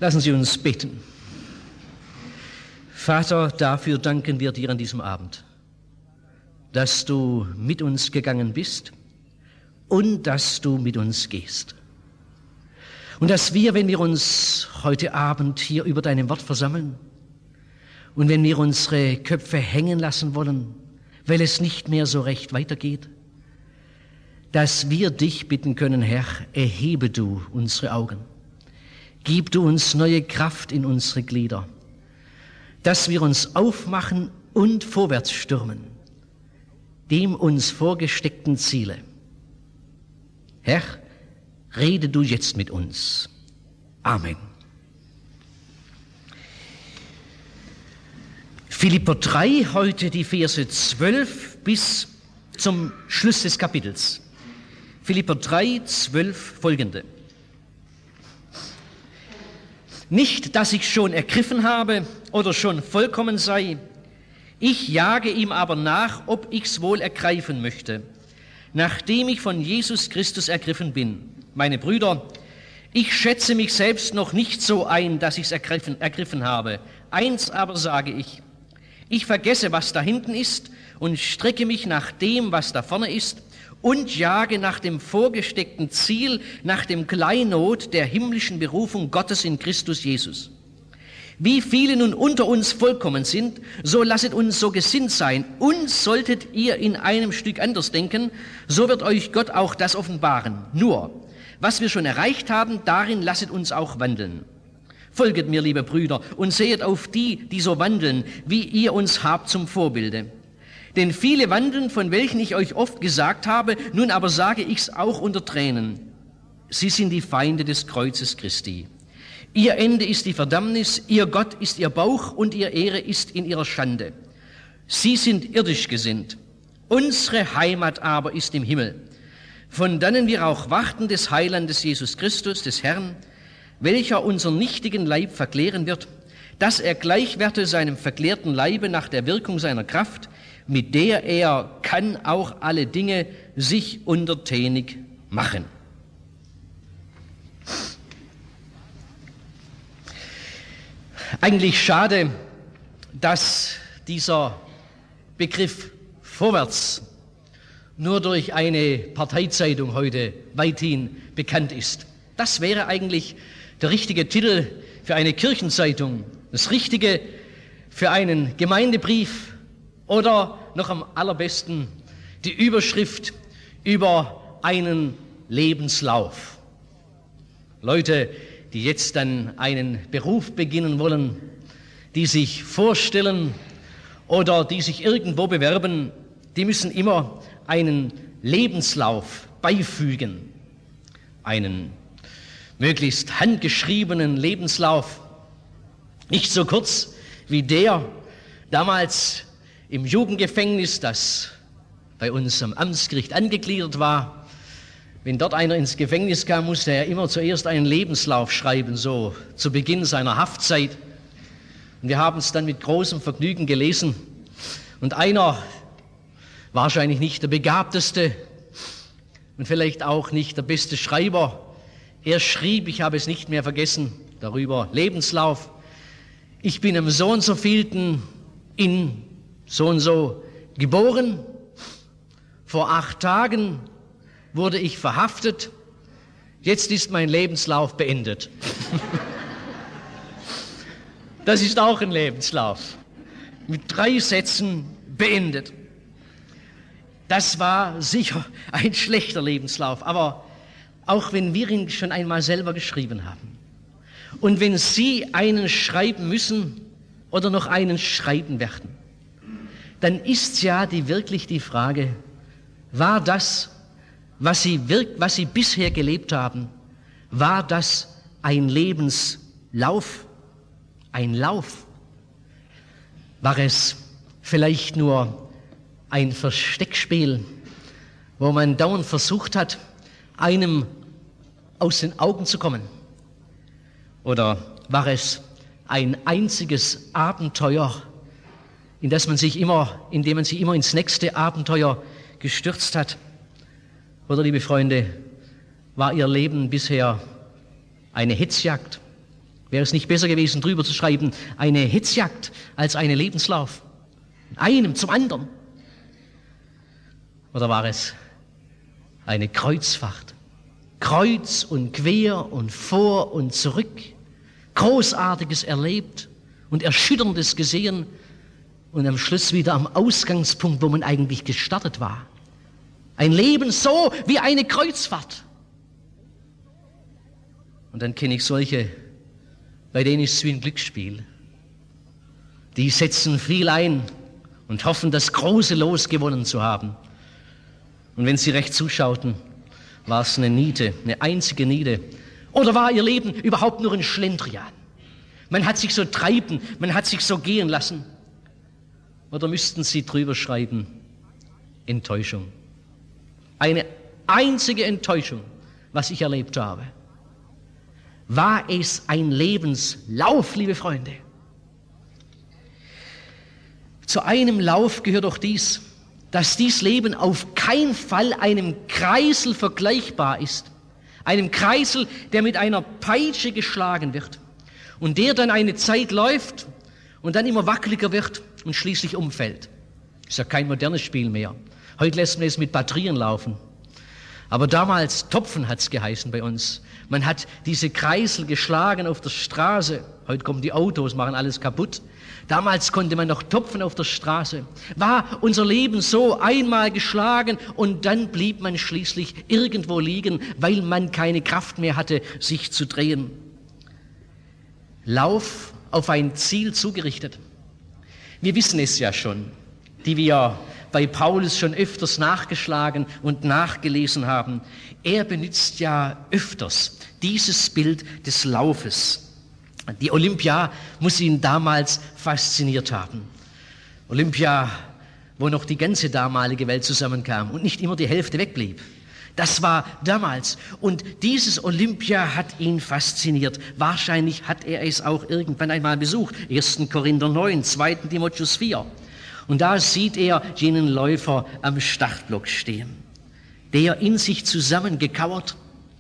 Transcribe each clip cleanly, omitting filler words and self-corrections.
Lassen Sie uns beten. Vater, dafür danken wir dir an diesem Abend, dass du mit uns gegangen bist und dass du mit uns gehst. Und dass wir, wenn wir uns heute Abend hier über deinem Wort versammeln und wenn wir unsere Köpfe hängen lassen wollen, weil es nicht mehr so recht weitergeht, dass wir dich bitten können, Herr, erhebe du unsere Augen. Gib du uns neue Kraft in unsere Glieder, dass wir uns aufmachen und vorwärts stürmen, dem uns vorgesteckten Ziele. Herr, rede du jetzt mit uns. Amen. Philipper 3, heute die Verse 12 bis zum Schluss des Kapitels. Philipper 3, 12 folgende. Nicht, dass ich schon ergriffen habe oder schon vollkommen sei, ich jage ihm aber nach, ob ich's wohl ergreifen möchte, nachdem ich von Jesus Christus ergriffen bin. Meine Brüder, ich schätze mich selbst noch nicht so ein, dass ich's ergriffen habe. Eins aber sage ich, ich vergesse, was da hinten ist und strecke mich nach dem, was da vorne ist, und jage nach dem vorgesteckten Ziel, nach dem Kleinod der himmlischen Berufung Gottes in Christus Jesus. Wie viele nun unter uns vollkommen sind, so lasset uns so gesinnt sein. Und solltet ihr in einem Stück anders denken, so wird euch Gott auch das offenbaren. Nur, was wir schon erreicht haben, darin lasset uns auch wandeln. Folget mir, liebe Brüder, und sehet auf die, die so wandeln, wie ihr uns habt zum Vorbilde. Denn viele wandeln, von welchen ich euch oft gesagt habe, nun aber sage ich's auch unter Tränen. Sie sind die Feinde des Kreuzes Christi. Ihr Ende ist die Verdammnis, ihr Gott ist ihr Bauch und ihr Ehre ist in ihrer Schande. Sie sind irdisch gesinnt. Unsere Heimat aber ist im Himmel, von dannen wir auch warten des Heilandes Jesus Christus, des Herrn, welcher unseren nichtigen Leib verklären wird, dass er gleich werde seinem verklärten Leibe nach der Wirkung seiner Kraft, mit der er kann auch alle Dinge sich untertänig machen. Eigentlich schade, dass dieser Begriff vorwärts nur durch eine Parteizeitung heute weithin bekannt ist. Das wäre eigentlich der richtige Titel für eine Kirchenzeitung, das Richtige für einen Gemeindebrief oder noch am allerbesten die Überschrift über einen Lebenslauf. Leute, die jetzt dann einen Beruf beginnen wollen, die sich vorstellen oder die sich irgendwo bewerben, die müssen immer einen Lebenslauf beifügen, einen möglichst handgeschriebenen Lebenslauf, nicht so kurz wie der damals im Jugendgefängnis, das bei uns am Amtsgericht angegliedert war. Wenn dort einer ins Gefängnis kam, musste er immer zuerst einen Lebenslauf schreiben, so zu Beginn seiner Haftzeit. Und wir haben es dann mit großem Vergnügen gelesen. Und einer, wahrscheinlich nicht der begabteste und vielleicht auch nicht der beste Schreiber, er schrieb, ich habe es nicht mehr vergessen, darüber, Lebenslauf, ich bin am so und so vielten in so und so geboren, vor 8 Tagen wurde ich verhaftet, jetzt ist mein Lebenslauf beendet. Das ist auch ein Lebenslauf, mit 3 Sätzen beendet. Das war sicher ein schlechter Lebenslauf, aber auch wenn wir ihn schon einmal selber geschrieben haben und wenn Sie einen schreiben müssen oder noch einen schreiben werden, dann ist ja wirklich die Frage, war das, was Sie bisher gelebt haben, war das ein Lebenslauf, ein Lauf? War es vielleicht nur ein Versteckspiel, wo man dauernd versucht hat, einem aus den Augen zu kommen? Oder war es ein einziges Abenteuer, in dem man sich immer ins nächste Abenteuer gestürzt hat? Oder, liebe Freunde, war Ihr Leben bisher eine Hetzjagd Wäre es nicht besser gewesen, drüber zu schreiben, eine Hetzjagd als eine Lebenslauf? Einem zum anderen. Oder war es eine Kreuzfahrt? Kreuz und quer und vor und zurück. Großartiges erlebt und Erschütterndes gesehen und am Schluss wieder am Ausgangspunkt, wo man eigentlich gestartet war. Ein Leben so wie eine Kreuzfahrt. Und dann kenne ich solche, bei denen ist es wie ein Glücksspiel. Die setzen viel ein und hoffen, das große Los gewonnen zu haben. Und wenn sie recht zuschauten, war es eine Niete, eine einzige Niete. Oder war ihr Leben überhaupt nur ein Schlendrian? Man hat sich so treiben, man hat sich so gehen lassen. Oder müssten sie drüber schreiben, Enttäuschung. Eine einzige Enttäuschung, was ich erlebt habe. War es ein Lebenslauf, liebe Freunde? Zu einem Lauf gehört auch dies, dass dies Leben auf keinen Fall einem Kreisel vergleichbar ist. Einem Kreisel, der mit einer Peitsche geschlagen wird und der dann eine Zeit läuft und dann immer wackeliger wird und schließlich umfällt. Ist ja kein modernes Spiel mehr. Heute lässt man es mit Batterien laufen. Aber damals, Topfen hat's geheißen bei uns. Man hat diese Kreisel geschlagen auf der Straße. Heute kommen die Autos, machen alles kaputt. Damals konnte man noch topfen auf der Straße. War unser Leben so einmal geschlagen und dann blieb man schließlich irgendwo liegen, weil man keine Kraft mehr hatte, sich zu drehen. Lauf auf ein Ziel zugerichtet. Wir wissen es ja schon, die wir bei Paulus schon öfters nachgeschlagen und nachgelesen haben. Er benutzt ja öfters dieses Bild des Laufes. Die Olympia muss ihn damals fasziniert haben. Olympia, wo noch die ganze damalige Welt zusammenkam und nicht immer die Hälfte wegblieb. Das war damals. Und dieses Olympia hat ihn fasziniert. Wahrscheinlich hat er es auch irgendwann einmal besucht. 1. Korinther 9, 2. Timotheus 4. Und da sieht er jenen Läufer am Startblock stehen, der in sich zusammengekauert,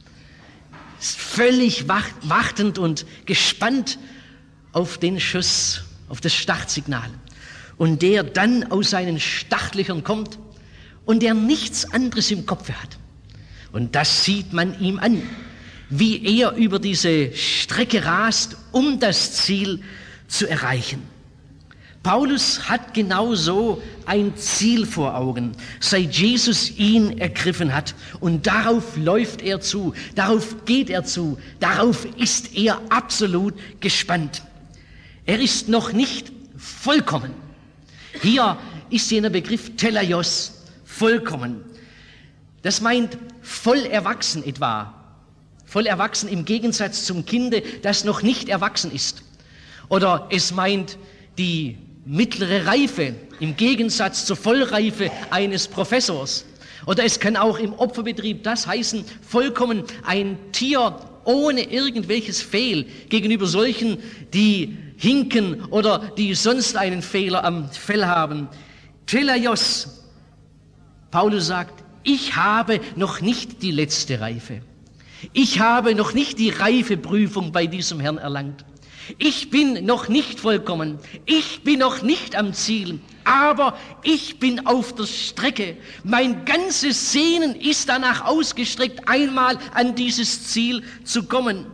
völlig wartend und gespannt auf den Schuss, auf das Startsignal. Und der dann aus seinen Startlöchern kommt und der nichts anderes im Kopf hat. Und das sieht man ihm an, wie er über diese Strecke rast, um das Ziel zu erreichen. Paulus hat genau so ein Ziel vor Augen, seit Jesus ihn ergriffen hat. Und darauf läuft er zu, darauf geht er zu, darauf ist er absolut gespannt. Er ist noch nicht vollkommen. Hier ist jener Begriff Telaios, vollkommen. Das meint voll erwachsen etwa. Voll erwachsen im Gegensatz zum Kinde, das noch nicht erwachsen ist. Oder es meint die mittlere Reife im Gegensatz zur Vollreife eines Professors. Oder es kann auch im Opferbetrieb das heißen, vollkommen ein Tier ohne irgendwelches Fehl gegenüber solchen, die hinken oder die sonst einen Fehler am Fell haben. Telaios. Paulus sagt, ich habe noch nicht die letzte Reife. Ich habe noch nicht die Reifeprüfung bei diesem Herrn erlangt. Ich bin noch nicht vollkommen, ich bin noch nicht am Ziel, aber ich bin auf der Strecke. Mein ganzes Sehnen ist danach ausgestreckt, einmal an dieses Ziel zu kommen.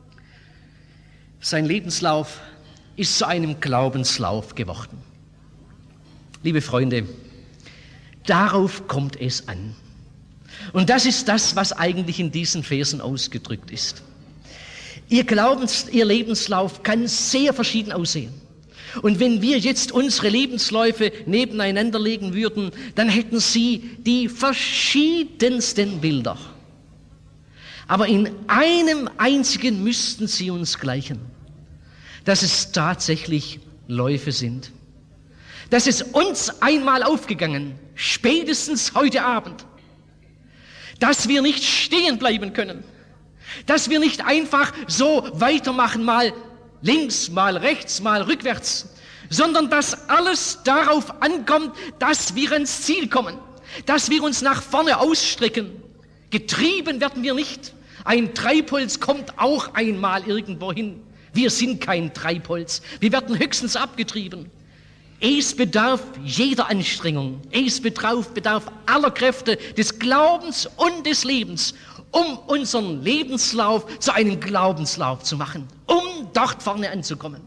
Sein Lebenslauf ist zu einem Glaubenslauf geworden. Liebe Freunde, darauf kommt es an. Und das ist das, was eigentlich in diesen Versen ausgedrückt ist. Ihr Lebenslauf kann sehr verschieden aussehen. Und wenn wir jetzt unsere Lebensläufe nebeneinander legen würden, dann hätten sie die verschiedensten Bilder. Aber in einem einzigen müssten sie uns gleichen, dass es tatsächlich Läufe sind. Das ist uns einmal aufgegangen, spätestens heute Abend, dass wir nicht stehen bleiben können. Dass wir nicht einfach so weitermachen, mal links, mal rechts, mal rückwärts, sondern dass alles darauf ankommt, dass wir ans Ziel kommen, dass wir uns nach vorne ausstrecken. Getrieben werden wir nicht. Ein Treibholz kommt auch einmal irgendwo hin. Wir sind kein Treibholz. Wir werden höchstens abgetrieben. Es bedarf jeder Anstrengung. Es bedarf aller Kräfte des Glaubens und des Lebens, um unseren Lebenslauf zu einem Glaubenslauf zu machen, um dort vorne anzukommen.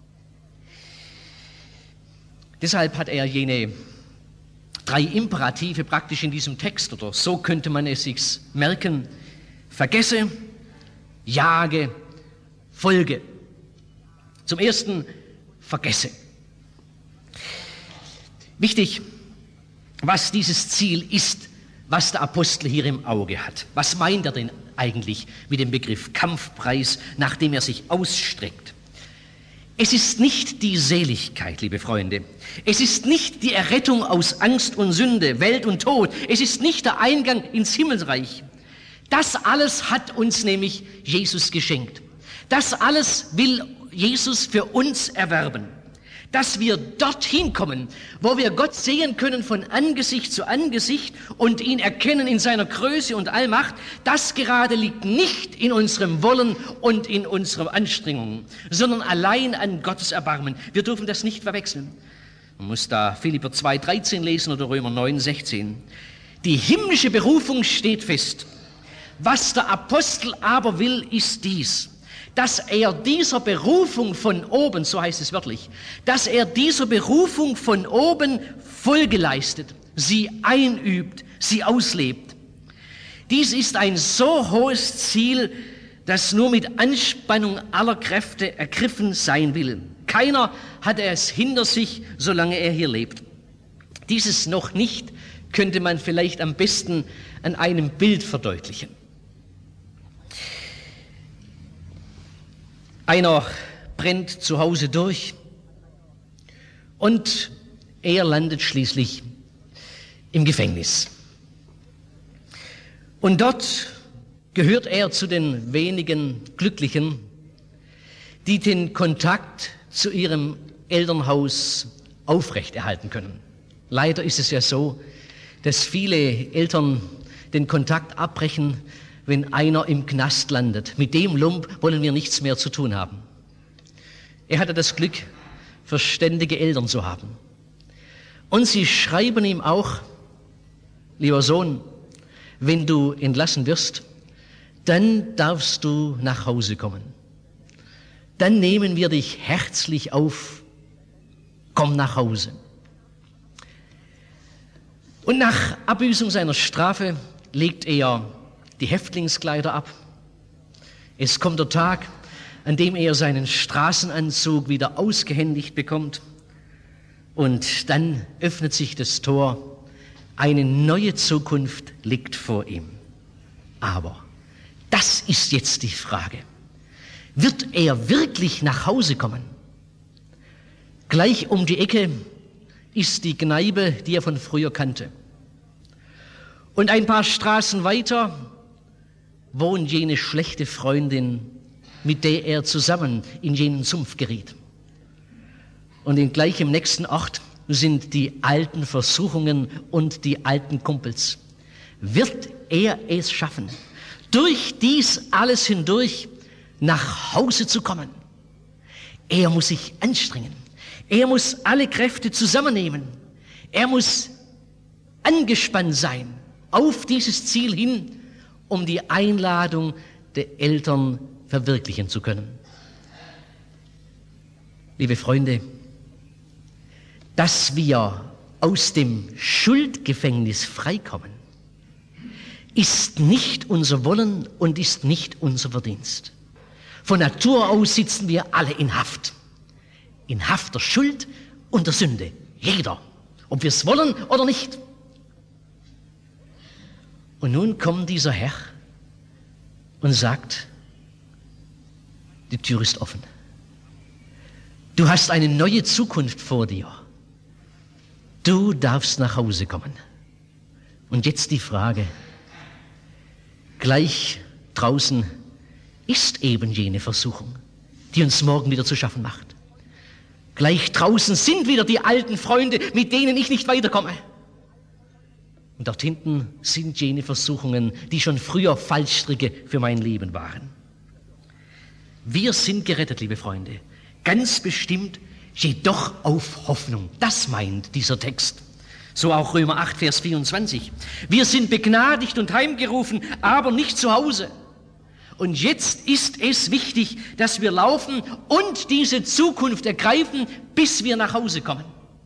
Deshalb hat er jene 3 Imperative praktisch in diesem Text, oder so könnte man es sich merken: Vergesse, jage, folge. Zum Ersten, vergesse. Wichtig, was dieses Ziel ist, was der Apostel hier im Auge hat. Was meint er denn eigentlich mit dem Begriff Kampfpreis, nach dem er sich ausstreckt? Es ist nicht die Seligkeit, liebe Freunde. Es ist nicht die Errettung aus Angst und Sünde, Welt und Tod. Es ist nicht der Eingang ins Himmelreich. Das alles hat uns nämlich Jesus geschenkt. Das alles will Jesus für uns erwerben. Dass wir dorthin kommen, wo wir Gott sehen können von Angesicht zu Angesicht und ihn erkennen in seiner Größe und Allmacht, das gerade liegt nicht in unserem Wollen und in unseren Anstrengungen, sondern allein an Gottes Erbarmen. Wir dürfen das nicht verwechseln. Man muss da Philipper 2,13 lesen oder Römer 9,16. Die himmlische Berufung steht fest. Was der Apostel aber will, ist dies: dass er dieser Berufung von oben, so heißt es wörtlich, dass er dieser Berufung von oben Folge leistet, sie einübt, sie auslebt. Dies ist ein so hohes Ziel, das nur mit Anspannung aller Kräfte ergriffen sein will. Keiner hat es hinter sich, solange er hier lebt. Dieses noch nicht könnte man vielleicht am besten an einem Bild verdeutlichen. Einer brennt zu Hause durch und er landet schließlich im Gefängnis. Und dort gehört er zu den wenigen Glücklichen, die den Kontakt zu ihrem Elternhaus aufrechterhalten können. Leider ist es ja so, dass viele Eltern den Kontakt abbrechen, wenn einer im Knast landet. Mit dem Lump wollen wir nichts mehr zu tun haben. Er hatte das Glück, verständige Eltern zu haben. Und sie schreiben ihm auch: Lieber Sohn, wenn du entlassen wirst, dann darfst du nach Hause kommen. Dann nehmen wir dich herzlich auf. Komm nach Hause. Und nach Abbüßung seiner Strafe legt er die Häftlingskleider ab. Es kommt der Tag, an dem er seinen Straßenanzug wieder ausgehändigt bekommt. Und dann öffnet sich das Tor. Eine neue Zukunft liegt vor ihm. Aber das ist jetzt die Frage: Wird er wirklich nach Hause kommen? Gleich um die Ecke ist die Kneipe, die er von früher kannte. Und ein paar Straßen weiter wohnt jene schlechte Freundin, mit der er zusammen in jenen Sumpf geriet. Und gleich im nächsten Ort sind die alten Versuchungen und die alten Kumpels. Wird er es schaffen, durch dies alles hindurch nach Hause zu kommen? Er muss sich anstrengen. Er muss alle Kräfte zusammennehmen. Er muss angespannt sein auf dieses Ziel hin, um die Einladung der Eltern verwirklichen zu können. Liebe Freunde, dass wir aus dem Schuldgefängnis freikommen, ist nicht unser Wollen und ist nicht unser Verdienst. Von Natur aus sitzen wir alle in Haft der Schuld und der Sünde, jeder, ob wir es wollen oder nicht. Und nun kommt dieser Herr und sagt: Die Tür ist offen. Du hast eine neue Zukunft vor dir. Du darfst nach Hause kommen. Und jetzt die Frage: Gleich draußen ist eben jene Versuchung, die uns morgen wieder zu schaffen macht. Gleich draußen sind wieder die alten Freunde, mit denen ich nicht weiterkomme. Und dort hinten sind jene Versuchungen, die schon früher Fallstricke für mein Leben waren. Wir sind gerettet, liebe Freunde, ganz bestimmt, jedoch auf Hoffnung. Das meint dieser Text. So auch Römer 8, Vers 24. Wir sind begnadigt und heimgerufen, aber nicht zu Hause. Und jetzt ist es wichtig, dass wir laufen und diese Zukunft ergreifen, bis wir nach Hause kommen.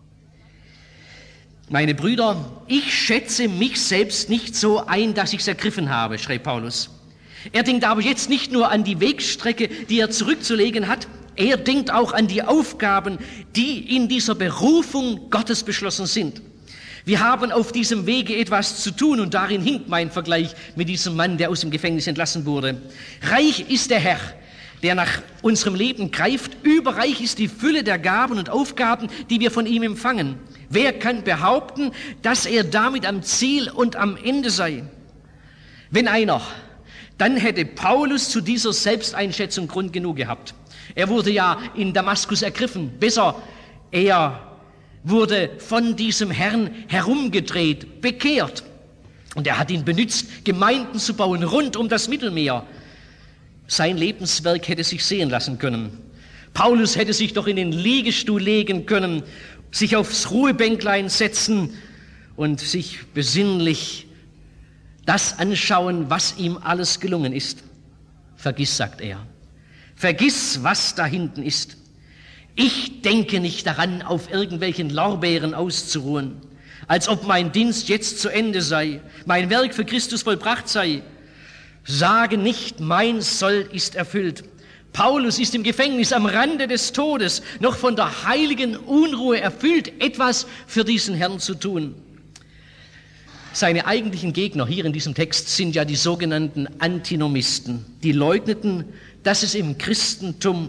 Meine Brüder, ich schätze mich selbst nicht so ein, dass ich es ergriffen habe, schreibt Paulus. Er denkt aber jetzt nicht nur an die Wegstrecke, die er zurückzulegen hat, er denkt auch an die Aufgaben, die in dieser Berufung Gottes beschlossen sind. Wir haben auf diesem Wege etwas zu tun und darin hinkt mein Vergleich mit diesem Mann, der aus dem Gefängnis entlassen wurde. Reich ist der Herr, der nach unserem Leben greift. Überreich ist die Fülle der Gaben und Aufgaben, die wir von ihm empfangen. Wer kann behaupten, dass er damit am Ziel und am Ende sei? Wenn einer, dann hätte Paulus zu dieser Selbsteinschätzung Grund genug gehabt. Er wurde ja in Damaskus ergriffen. Besser, er wurde von diesem Herrn herumgedreht, bekehrt. Und er hat ihn benützt, Gemeinden zu bauen rund um das Mittelmeer. Sein Lebenswerk hätte sich sehen lassen können. Paulus hätte sich doch in den Liegestuhl legen können, sich aufs Ruhebänklein setzen und sich besinnlich das anschauen, was ihm alles gelungen ist. Vergiss, sagt er. Vergiss, was da hinten ist. Ich denke nicht daran, auf irgendwelchen Lorbeeren auszuruhen, als ob mein Dienst jetzt zu Ende sei, mein Werk für Christus vollbracht sei. Sage nicht, mein Soll ist erfüllt. Paulus ist im Gefängnis am Rande des Todes, noch von der heiligen Unruhe erfüllt, etwas für diesen Herrn zu tun. Seine eigentlichen Gegner hier in diesem Text sind ja die sogenannten Antinomisten, die leugneten, dass es im Christentum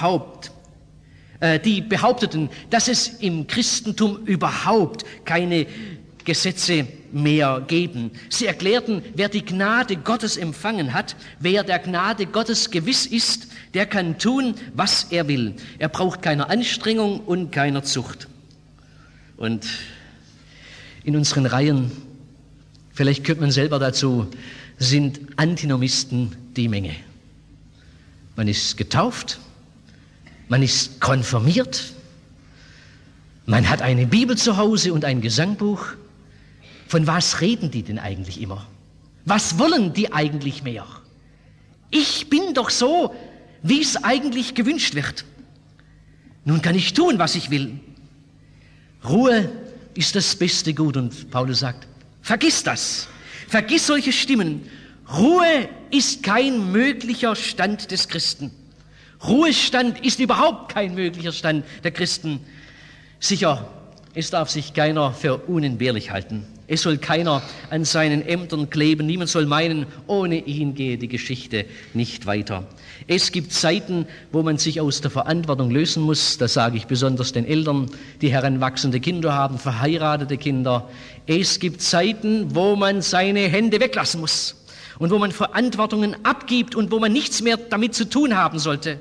die behaupteten, dass es im Christentum überhaupt keine Gesetze mehr geben. Sie erklärten, wer die Gnade Gottes empfangen hat, wer der Gnade Gottes gewiss ist, der kann tun, was er will. Er braucht keiner Anstrengung und keiner Zucht. Und in unseren Reihen, vielleicht gehört man selber dazu, sind Antinomisten die Menge. Man ist getauft, man ist konfirmiert, man hat eine Bibel zu Hause und ein Gesangbuch. Von was reden die denn eigentlich immer? Was wollen die eigentlich mehr? Ich bin doch so, wie es eigentlich gewünscht wird. Nun kann ich tun, was ich will. Ruhe ist das beste Gut. Und Paulus sagt, vergiss das. Vergiss solche Stimmen. Ruhe ist kein möglicher Stand des Christen. Ruhestand ist überhaupt kein möglicher Stand der Christen. Sicher, es darf sich keiner für unentbehrlich halten. Es soll keiner an seinen Ämtern kleben. Niemand soll meinen, ohne ihn gehe die Geschichte nicht weiter. Es gibt Zeiten, wo man sich aus der Verantwortung lösen muss. Das sage ich besonders den Eltern, die heranwachsende Kinder haben, verheiratete Kinder. Es gibt Zeiten, wo man seine Hände weglassen muss und wo man Verantwortungen abgibt und wo man nichts mehr damit zu tun haben sollte.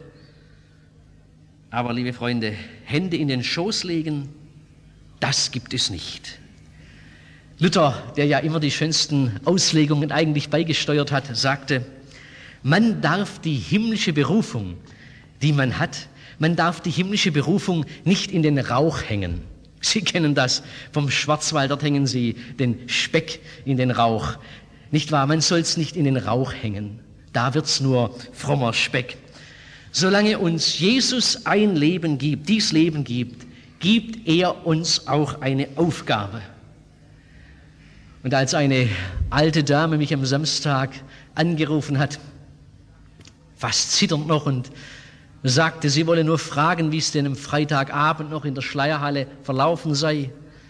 Aber, liebe Freunde, Hände in den Schoß legen, das gibt es nicht. Luther, der ja immer die schönsten Auslegungen eigentlich beigesteuert hat, sagte, man darf die himmlische Berufung, die man hat, man darf die himmlische Berufung nicht in den Rauch hängen. Sie kennen das vom Schwarzwald, dort hängen sie den Speck in den Rauch. Nicht wahr? Man soll es nicht in den Rauch hängen. Da wird's nur frommer Speck. Solange uns Jesus ein Leben gibt, dies Leben gibt, gibt er uns auch eine Aufgabe. Und als eine alte Dame mich am Samstag angerufen hat, fast zitternd noch, und sagte, sie wolle nur fragen, wie es denn am Freitagabend noch in der Schleierhalle verlaufen sei,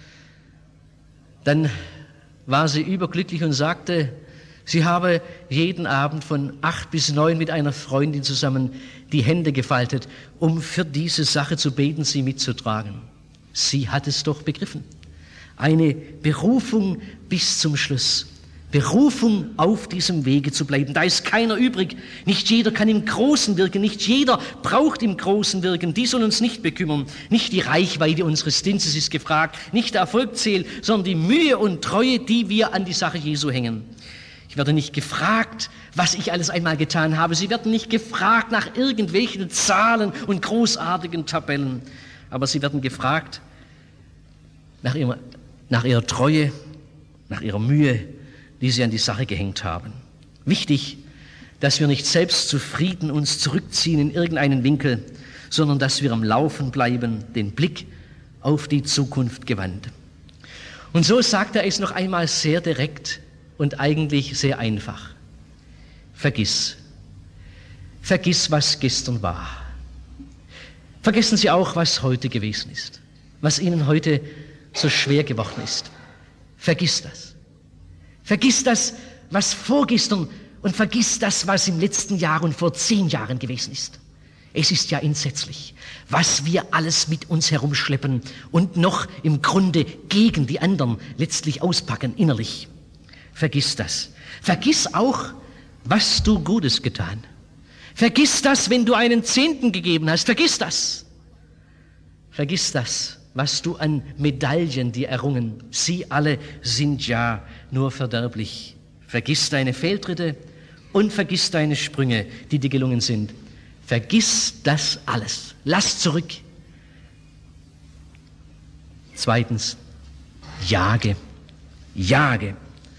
dann war sie überglücklich und sagte, sie habe jeden Abend von 8 bis 9 mit einer Freundin zusammen die Hände gefaltet, um für diese Sache zu beten, sie mitzutragen. Sie hat es doch begriffen. Eine Berufung bis zum Schluss. Berufung, auf diesem Wege zu bleiben. Da ist keiner übrig. Nicht jeder kann im Großen wirken. Nicht jeder braucht im Großen wirken. Die soll uns nicht bekümmern. Nicht die Reichweite unseres Dienstes ist gefragt. Nicht der Erfolg zählt, sondern die Mühe und Treue, die wir an die Sache Jesu hängen. Ich werde nicht gefragt, was ich alles einmal getan habe. Sie werden nicht gefragt nach irgendwelchen Zahlen und großartigen Tabellen. Aber sie werden gefragt nach ihrer Treue, nach ihrer Mühe, die sie an die Sache gehängt haben. Wichtig, dass wir nicht selbst zufrieden uns zurückziehen in irgendeinen Winkel, sondern dass wir am Laufen bleiben, den Blick auf die Zukunft gewandt. Und so sagt er es noch einmal sehr direkt und eigentlich sehr einfach. Vergiss, was gestern war. Vergessen Sie auch, was heute gewesen ist, was Ihnen heute so schwer geworden ist. Vergiss das. Vergiss das, was vorgestern, und vergiss das, was im letzten Jahr und vor 10 Jahren gewesen ist. Es ist ja entsetzlich, was wir alles mit uns herumschleppen und noch im Grunde gegen die anderen letztlich auspacken, innerlich. Vergiss das. Vergiss auch, was du Gutes getan. Vergiss das, wenn du einen Zehnten gegeben hast. Vergiss das. Vergiss das, was du an Medaillen dir errungen. Sie alle sind ja nur verderblich. Vergiss deine Fehltritte und vergiss deine Sprünge, die dir gelungen sind. Vergiss das alles. Lass zurück. Zweitens, jage. Jage.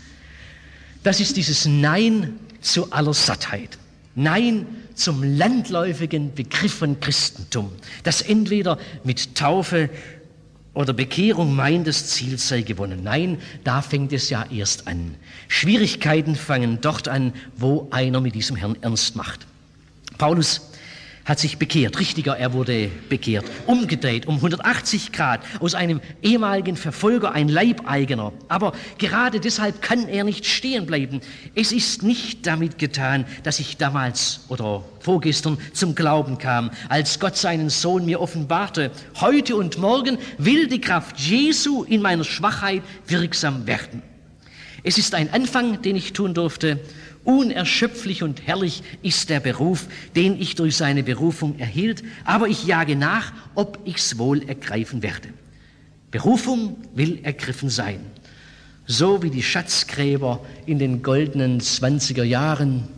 Das ist dieses Nein zu aller Sattheit. Nein zum landläufigen Begriff von Christentum, das entweder mit Taufe oder Bekehrung meint, das Ziel sei gewonnen. Nein, da fängt es ja erst an. Schwierigkeiten fangen dort an, wo einer mit diesem Herrn ernst macht. Paulus hat sich bekehrt, richtiger, er wurde bekehrt, umgedreht um 180 Grad, aus einem ehemaligen Verfolger ein Leibeigener. Aber gerade deshalb kann er nicht stehen bleiben. Es ist nicht damit getan, dass ich damals oder vorgestern zum Glauben kam, als Gott seinen Sohn mir offenbarte. Heute und morgen will die Kraft Jesu in meiner Schwachheit wirksam werden. Es ist ein Anfang, den ich tun durfte. Unerschöpflich und herrlich ist der Beruf, den ich durch seine Berufung erhielt, aber ich jage nach, ob ich's wohl ergreifen werde. Berufung will ergriffen sein, so wie die Schatzgräber in den goldenen 20er Jahren,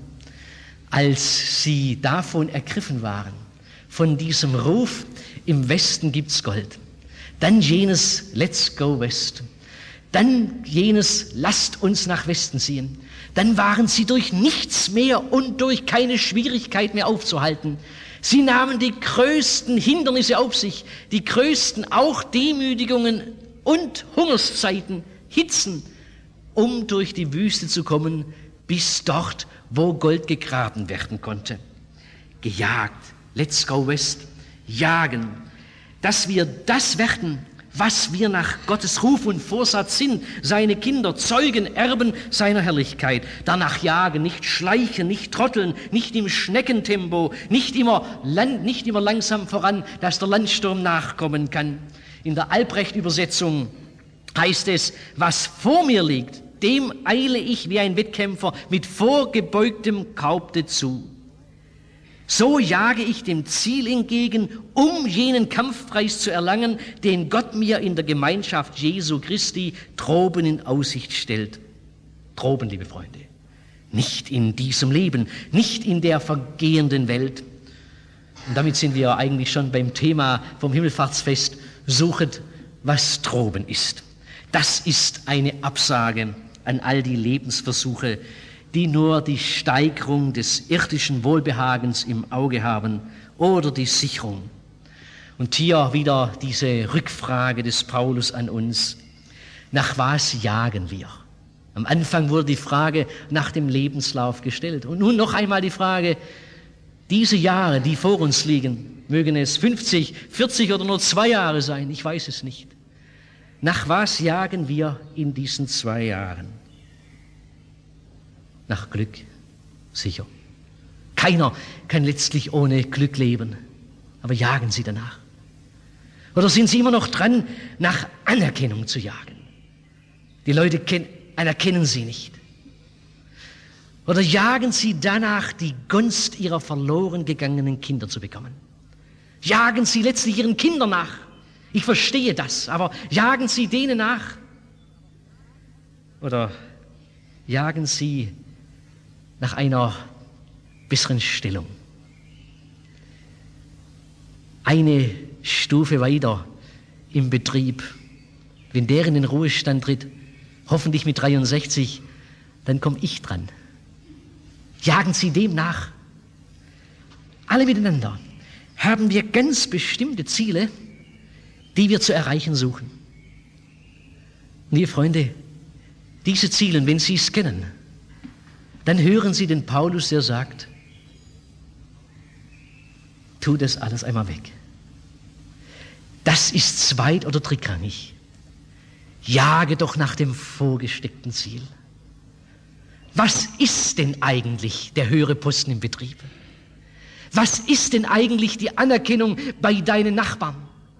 als sie davon ergriffen waren, von diesem Ruf, im Westen gibt's Gold. Dann jenes Let's go West. Dann jenes Lasst uns nach Westen ziehen. Dann waren sie durch nichts mehr und durch keine Schwierigkeit mehr aufzuhalten. Sie nahmen die größten Hindernisse auf sich, die größten auch Demütigungen und Hungerszeiten, Hitzen, um durch die Wüste zu kommen, bis dort, wo Gold gegraben werden konnte. Gejagt, let's go west, jagen, dass wir das werden, was wir nach Gottes Ruf und Vorsatz sind, seine Kinder, Zeugen, Erben seiner Herrlichkeit. Danach jagen, nicht schleichen, nicht trotteln, nicht im Schneckentempo, nicht immer langsam voran, dass der Landsturm nachkommen kann. In der Albrecht-Übersetzung heißt es, was vor mir liegt, dem eile ich wie ein Wettkämpfer mit vorgebeugtem Haupte zu. So jage ich dem Ziel entgegen, um jenen Kampfpreis zu erlangen, den Gott mir in der Gemeinschaft Jesu Christi droben in Aussicht stellt. Droben, liebe Freunde, nicht in diesem Leben, nicht in der vergehenden Welt. Und damit sind wir eigentlich schon beim Thema vom Himmelfahrtsfest, suchet, was droben ist. Das ist eine Absage an all die Lebensversuche, die nur die Steigerung des irdischen Wohlbehagens im Auge haben oder die Sicherung. Und hier wieder diese Rückfrage des Paulus an uns. Nach was jagen wir? Am Anfang wurde die Frage nach dem Lebenslauf gestellt. Und nun noch einmal die Frage, diese Jahre, die vor uns liegen, mögen es 50, 40 oder nur 2 Jahre sein, ich weiß es nicht. Nach was jagen wir in diesen 2 Jahren? Nach Glück, sicher. Keiner kann letztlich ohne Glück leben, aber jagen Sie danach? Oder sind Sie immer noch dran, nach Anerkennung zu jagen? Die Leute anerkennen Sie nicht. Oder jagen Sie danach, die Gunst Ihrer verloren gegangenen Kinder zu bekommen? Jagen Sie letztlich Ihren Kindern nach? Ich verstehe das, aber jagen Sie denen nach? Oder jagen sie nach einer besseren Stellung. Eine Stufe weiter im Betrieb. Wenn der in den Ruhestand tritt, hoffentlich mit 63, dann komme ich dran. Jagen Sie dem nach. Alle miteinander haben wir ganz bestimmte Ziele, die wir zu erreichen suchen. Und ihr Freunde, diese Ziele, wenn Sie es kennen, dann hören Sie den Paulus, der sagt, tu das alles einmal weg. Das ist zweit- oder drittrangig. Jage doch nach dem vorgesteckten Ziel. Was ist denn eigentlich der höhere Posten im Betrieb? Was ist denn eigentlich die Anerkennung bei deinen Nachbarn?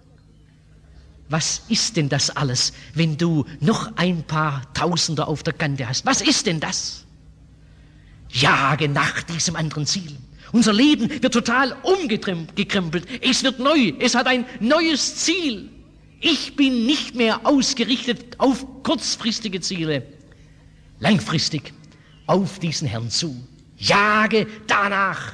Was ist denn das alles, wenn du noch ein paar Tausender auf der Kante hast? Was ist denn das? Jage nach diesem anderen Ziel. Unser Leben wird total umgekrempelt. Es wird neu. Es hat ein neues Ziel. Ich bin nicht mehr ausgerichtet auf kurzfristige Ziele. Langfristig auf diesen Herrn zu. Jage danach.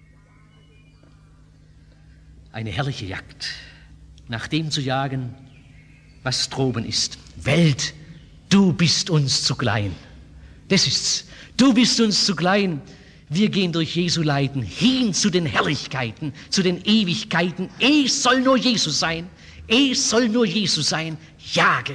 Eine herrliche Jagd, nach dem zu jagen, was droben ist. Welt, du bist uns zu klein. Das ist's. Du bist uns zu klein. Wir gehen durch Jesu Leiden hin zu den Herrlichkeiten, zu den Ewigkeiten. Es soll nur Jesus sein. Es soll nur Jesus sein. Jage.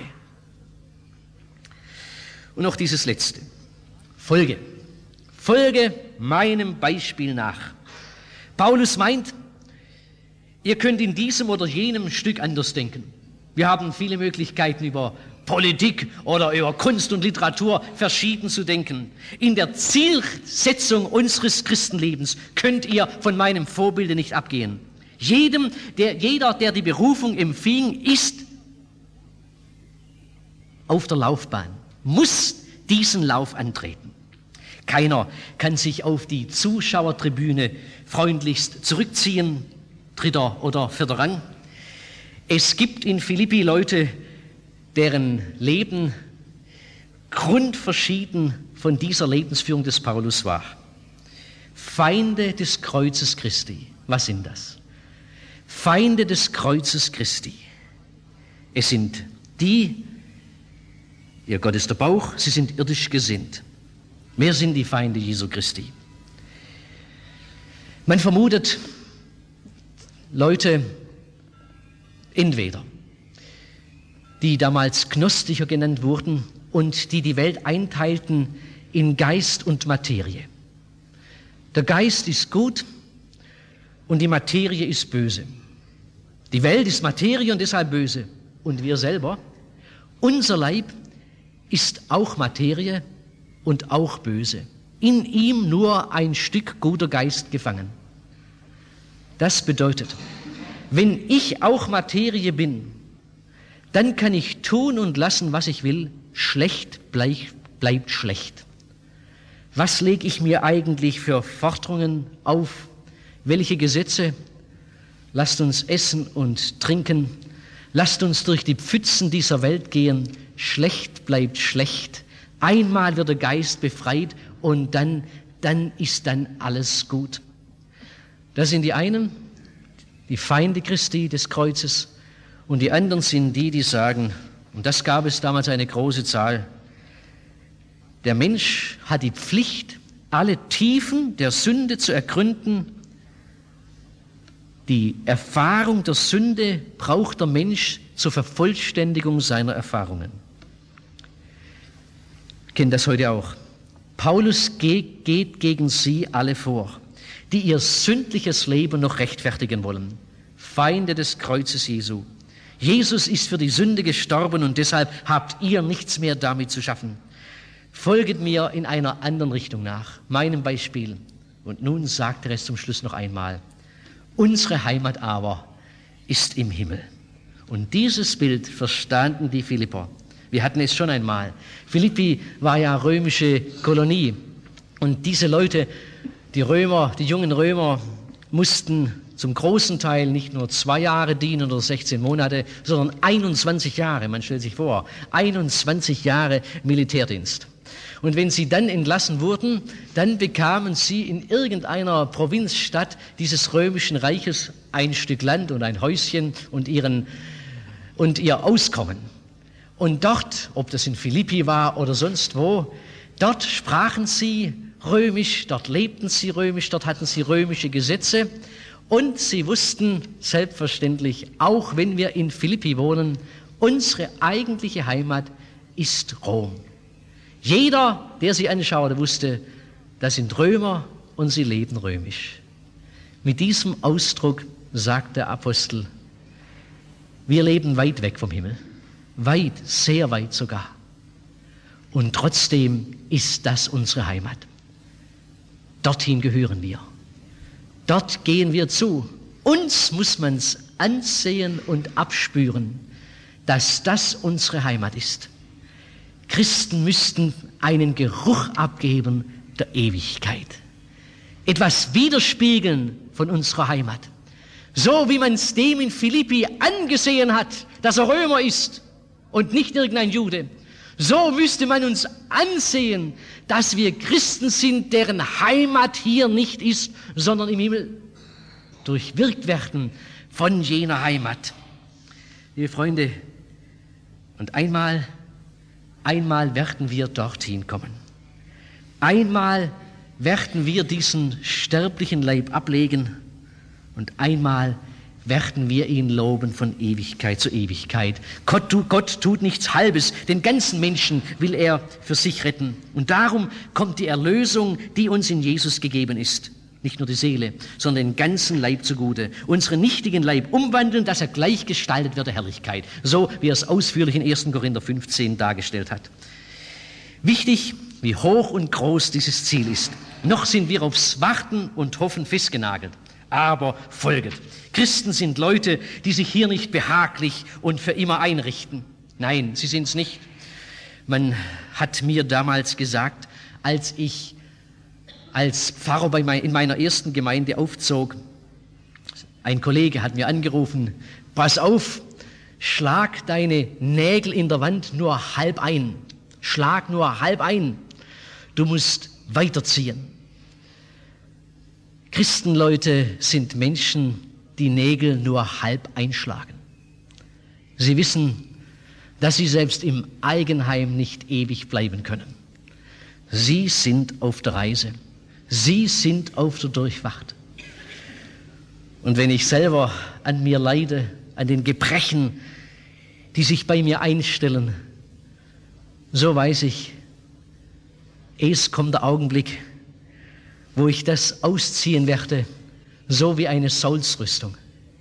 Und noch dieses Letzte. Folge. Folge meinem Beispiel nach. Paulus meint, ihr könnt in diesem oder jenem Stück anders denken. Wir haben viele Möglichkeiten, über Politik oder über Kunst und Literatur verschieden zu denken. In der Zielsetzung unseres Christenlebens könnt ihr von meinem Vorbilde nicht abgehen. Jeder, der die Berufung empfing, ist auf der Laufbahn, muss diesen Lauf antreten. Keiner kann sich auf die Zuschauertribüne freundlichst zurückziehen, 3. oder 4. Rang. Es gibt in Philippi Leute, deren Leben grundverschieden von dieser Lebensführung des Paulus war. Feinde des Kreuzes Christi. Was sind das? Feinde des Kreuzes Christi. Es sind die, ihr Gott ist der Bauch, sie sind irdisch gesinnt. Wer sind die Feinde Jesu Christi? Man vermutet Leute, entweder die damals Gnostiker genannt wurden und die Welt einteilten in Geist und Materie. Der Geist ist gut und die Materie ist böse. Die Welt ist Materie und deshalb böse. Und wir selber, unser Leib ist auch Materie und auch böse. In ihm nur ein Stück guter Geist gefangen. Das bedeutet, wenn ich auch Materie bin, dann kann ich tun und lassen, was ich will. Schlecht bleibt schlecht. Was lege ich mir eigentlich für Forderungen auf? Welche Gesetze? Lasst uns essen und trinken. Lasst uns durch die Pfützen dieser Welt gehen. Schlecht bleibt schlecht. Einmal wird der Geist befreit und dann ist dann alles gut. Das sind die einen, die Feinde Christi des Kreuzes, und die anderen sind die sagen, und das gab es damals eine große Zahl, der Mensch hat die Pflicht, alle Tiefen der Sünde zu ergründen. Die Erfahrung der Sünde braucht der Mensch zur Vervollständigung seiner Erfahrungen. Ich kenne das heute auch. Paulus geht gegen sie alle vor, die ihr sündliches Leben noch rechtfertigen wollen. Feinde des Kreuzes Jesu. Jesus ist für die Sünde gestorben und deshalb habt ihr nichts mehr damit zu schaffen. Folget mir in einer anderen Richtung nach, meinem Beispiel. Und nun sagt er es zum Schluss noch einmal. Unsere Heimat aber ist im Himmel. Und dieses Bild verstanden die Philipper. Wir hatten es schon einmal. Philippi war ja römische Kolonie. Und diese Leute, die jungen Römer, mussten zum großen Teil nicht nur 2 Jahre dienen oder 16 Monate, sondern 21 Jahre, man stellt sich vor, 21 Jahre Militärdienst. Und wenn sie dann entlassen wurden, dann bekamen sie in irgendeiner Provinzstadt dieses römischen Reiches ein Stück Land und ein Häuschen und ihr Auskommen. Und dort, ob das in Philippi war oder sonst wo, dort sprachen sie römisch, dort lebten sie römisch, dort hatten sie römische Gesetze. Und sie wussten selbstverständlich, auch wenn wir in Philippi wohnen, unsere eigentliche Heimat ist Rom. Jeder, der sie anschaute, wusste, das sind Römer und sie leben römisch. Mit diesem Ausdruck sagt der Apostel, wir leben weit weg vom Himmel, weit, sehr weit sogar. Und trotzdem ist das unsere Heimat. Dorthin gehören wir. Dort gehen wir zu. Uns muss man es ansehen und abspüren, dass das unsere Heimat ist. Christen müssten einen Geruch abgeben der Ewigkeit. Etwas widerspiegeln von unserer Heimat. So wie man es dem in Philippi angesehen hat, dass er Römer ist und nicht irgendein Jude. So müsste man uns ansehen, dass wir Christen sind, deren Heimat hier nicht ist, sondern im Himmel. Durchwirkt werden von jener Heimat. Liebe Freunde, und einmal werden wir dorthin kommen. Einmal werden wir diesen sterblichen Leib ablegen und einmal werden wir ihn loben von Ewigkeit zu Ewigkeit. Gott tut nichts Halbes, den ganzen Menschen will er für sich retten. Und darum kommt die Erlösung, die uns in Jesus gegeben ist. Nicht nur die Seele, sondern den ganzen Leib zugute. Unseren nichtigen Leib umwandeln, dass er gleichgestaltet wird der Herrlichkeit. So wie er es ausführlich in 1. Korinther 15 dargestellt hat. Wichtig, wie hoch und groß dieses Ziel ist. Noch sind wir aufs Warten und Hoffen festgenagelt. Aber folget. Christen sind Leute, die sich hier nicht behaglich und für immer einrichten. Nein, sie sind es nicht. Man hat mir damals gesagt, als ich als Pfarrer in meiner ersten Gemeinde aufzog, ein Kollege hat mir angerufen, pass auf, schlag deine Nägel in der Wand nur halb ein. Schlag nur halb ein. Du musst weiterziehen. Christenleute sind Menschen, die Nägel nur halb einschlagen. Sie wissen, dass sie selbst im Eigenheim nicht ewig bleiben können. Sie sind auf der Reise. Sie sind auf der Durchfahrt. Und wenn ich selber an mir leide, an den Gebrechen, die sich bei mir einstellen, so weiß ich, es kommt der Augenblick, wo ich das ausziehen werde, so wie eine Saulsrüstung.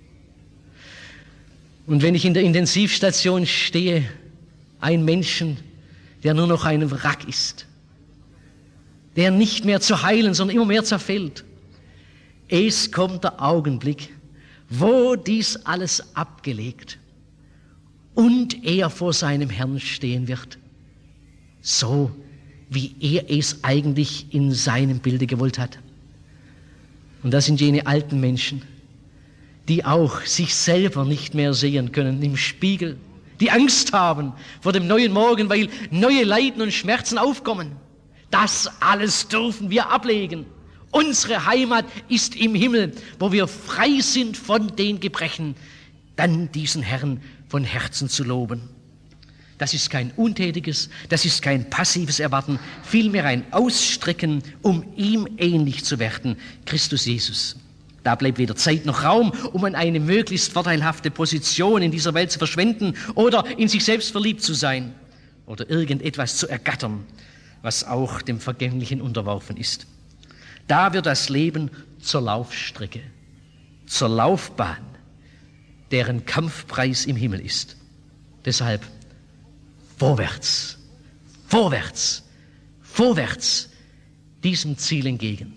Und wenn ich in der Intensivstation stehe, ein Menschen, der nur noch ein Wrack ist, der nicht mehr zu heilen, sondern immer mehr zerfällt. Es kommt der Augenblick, wo dies alles abgelegt und er vor seinem Herrn stehen wird, so wie er es eigentlich in seinem Bilde gewollt hat. Und das sind jene alten Menschen, die auch sich selber nicht mehr sehen können im Spiegel, die Angst haben vor dem neuen Morgen, weil neue Leiden und Schmerzen aufkommen. Das alles dürfen wir ablegen. Unsere Heimat ist im Himmel, wo wir frei sind von den Gebrechen, dann diesen Herrn von Herzen zu loben. Das ist kein untätiges, das ist kein passives Erwarten, vielmehr ein Ausstrecken, um ihm ähnlich zu werden, Christus Jesus. Da bleibt weder Zeit noch Raum, um an eine möglichst vorteilhafte Position in dieser Welt zu verschwenden oder in sich selbst verliebt zu sein oder irgendetwas zu ergattern, was auch dem Vergänglichen unterworfen ist. Da wird das Leben zur Laufstrecke, zur Laufbahn, deren Kampfpreis im Himmel ist. Deshalb vorwärts, vorwärts, vorwärts, diesem Ziel entgegen.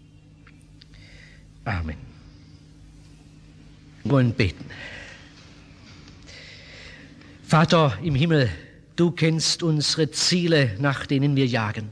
Amen. Wir wollen beten. Vater im Himmel, du kennst unsere Ziele, nach denen wir jagen.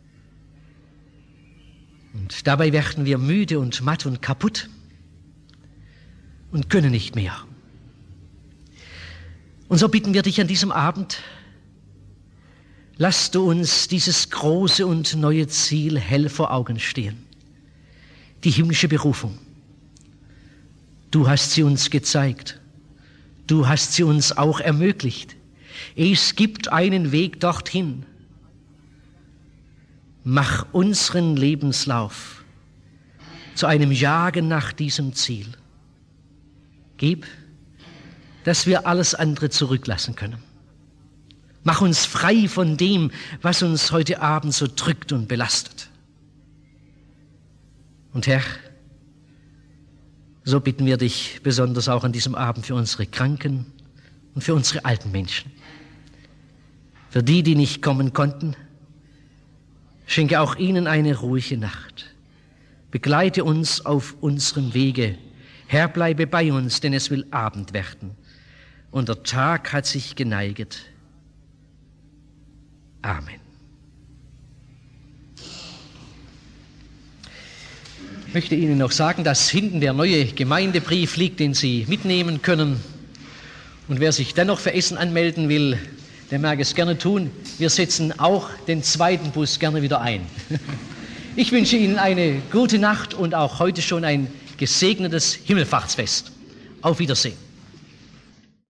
Und dabei werden wir müde und matt und kaputt und können nicht mehr. Und so bitten wir dich an diesem Abend, Lass du uns dieses große und neue Ziel hell vor Augen stehen. Die himmlische Berufung. Du hast sie uns gezeigt. Du hast sie uns auch ermöglicht. Es gibt einen Weg dorthin. Mach unseren Lebenslauf zu einem Jagen nach diesem Ziel. Gib, dass wir alles andere zurücklassen können. Mach uns frei von dem, was uns heute Abend so drückt und belastet. Und Herr, so bitten wir dich besonders auch an diesem Abend für unsere Kranken und für unsere alten Menschen. Für die, die nicht kommen konnten, schenke auch ihnen eine ruhige Nacht. Begleite uns auf unserem Wege. Herr, bleibe bei uns, denn es will Abend werden. Und der Tag hat sich geneiget. Amen. Ich möchte Ihnen noch sagen, dass hinten der neue Gemeindebrief liegt, den Sie mitnehmen können. Und wer sich dennoch für Essen anmelden will, der mag es gerne tun. Wir setzen auch den zweiten Bus gerne wieder ein. Ich wünsche Ihnen eine gute Nacht und auch heute schon ein gesegnetes Himmelfahrtsfest. Auf Wiedersehen.